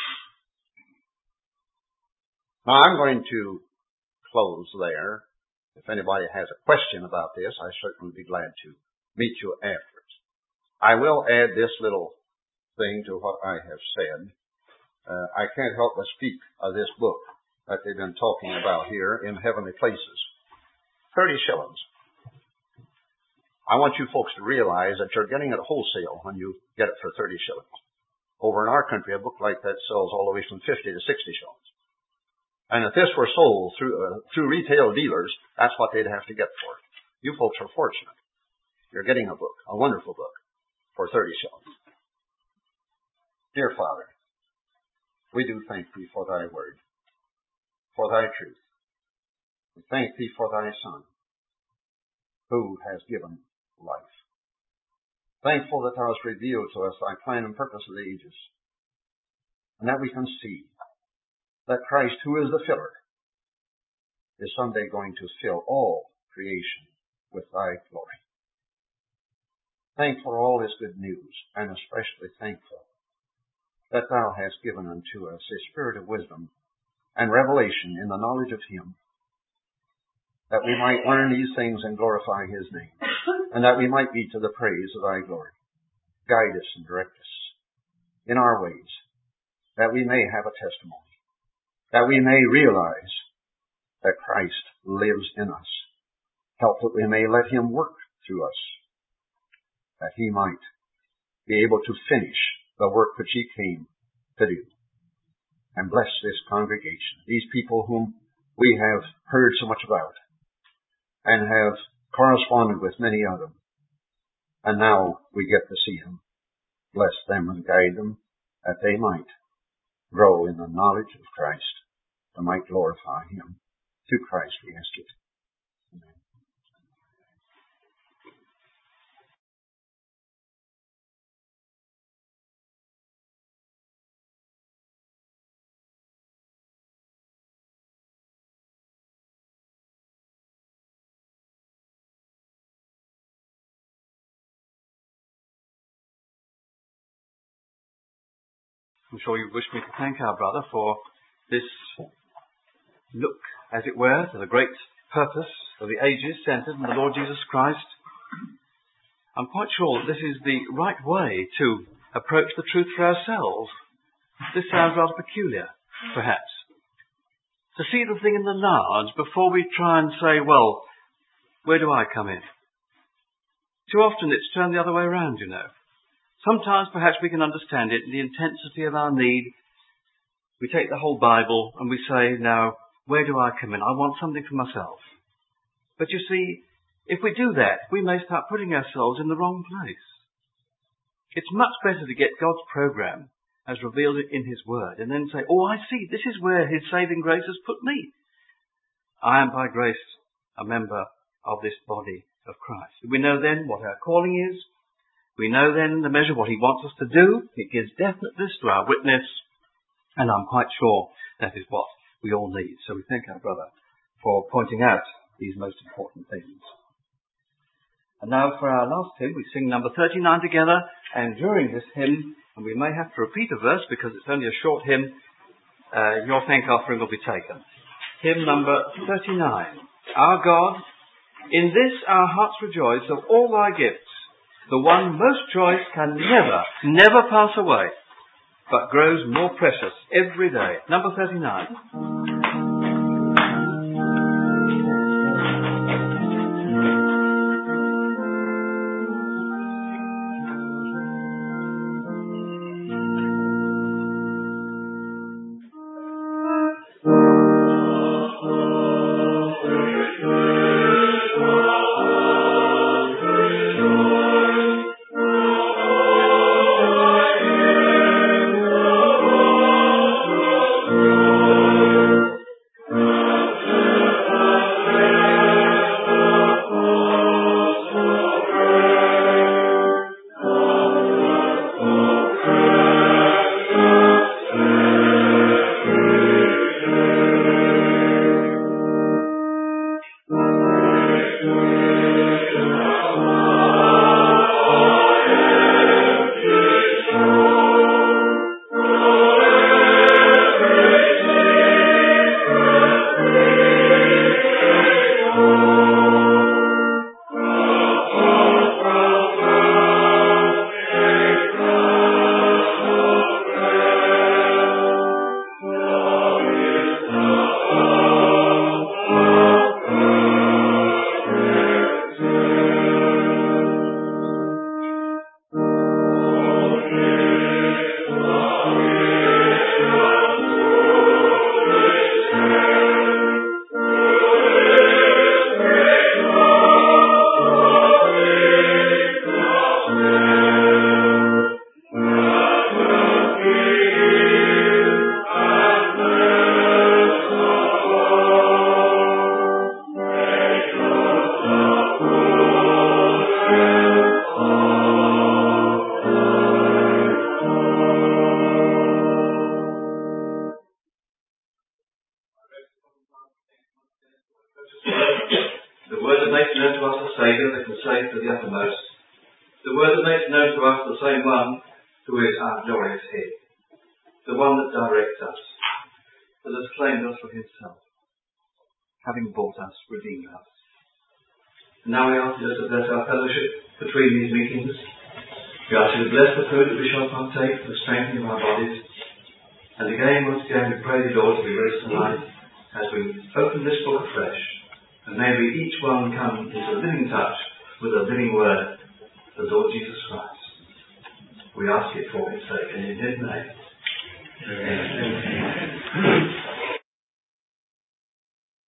Now, I'm going to close there. If anybody has a question about this, I certainly would be glad to meet you afterwards. I will add this little thing to what I have said. I can't help but speak of this book that they've been talking about here in Heavenly Places. 30 shillings. I want you folks to realize that you're getting it wholesale when you get it for 30 shillings. Over in our country, a book like that sells all the way from 50 to 60 shillings. And if this were sold through retail dealers, that's what they'd have to get for it. You folks are fortunate. You're getting a book, a wonderful book, for 30 shillings. Dear Father, we do thank Thee for Thy word, for Thy truth. We thank Thee for Thy Son, who has given life. Thankful that Thou hast revealed to us Thy plan and purpose of the ages, and that we can see that Christ, who is the filler, is someday going to fill all creation with Thy glory. Thankful for all His good news, and especially thankful that Thou hast given unto us a spirit of wisdom and revelation in the knowledge of Him, that we might learn these things and glorify His name, and that we might be to the praise of Thy glory. Guide us and direct us in our ways, that we may have a testimony, that we may realize that Christ lives in us. Help that we may let Him work through us, that He might be able to finish the work which He came to do. And bless this congregation, these people whom we have heard so much about and have corresponded with many of them. And now we get to see them. Bless them and guide them, that they might grow in the knowledge of Christ, and might glorify Him. Through Christ we ask it. Amen. I'm sure you wish me to thank our brother for this look, as it were, to the great purpose of the ages centred in the Lord Jesus Christ. I'm quite sure that this is the right way to approach the truth for ourselves. This sounds rather peculiar, perhaps. To see the thing in the large before we try and say, well, where do I come in? Too often it's turned the other way around, you know. Sometimes perhaps we can understand it in the intensity of our need. We take the whole Bible and we say, now, where do I come in? I want something for myself. But you see, if we do that, we may start putting ourselves in the wrong place. It's much better to get God's program as revealed in His Word and then say, oh, I see, this is where His saving grace has put me. I am by grace a member of this body of Christ. We know then what our calling is. We know then in the measure what He wants us to do. It gives definiteness to our witness. And I'm quite sure that is what we all need. So we thank our brother for pointing out these most important things. And now for our last hymn, we sing number 39 together. And during this hymn, and we may have to repeat a verse because it's only a short hymn, your thank offering will be taken. Hymn number 39. Our God, in this our hearts rejoice of all Thy gifts. The one most choice can never pass away, but grows more precious every day. Number 39. The word that makes known to us the same one who is our glorious head, the one that directs us, that has claimed us for himself, having bought us, redeemed us. And now we ask you to bless our fellowship between these meetings. We ask you to bless the food that we shall partake for the strengthening of our bodies, And again, once again, we pray thee, Lord, to be with us tonight as we open this book afresh. And may we each one come into living touch with the living word, the Lord Jesus Christ. We ask it for his sake and in his name. Amen.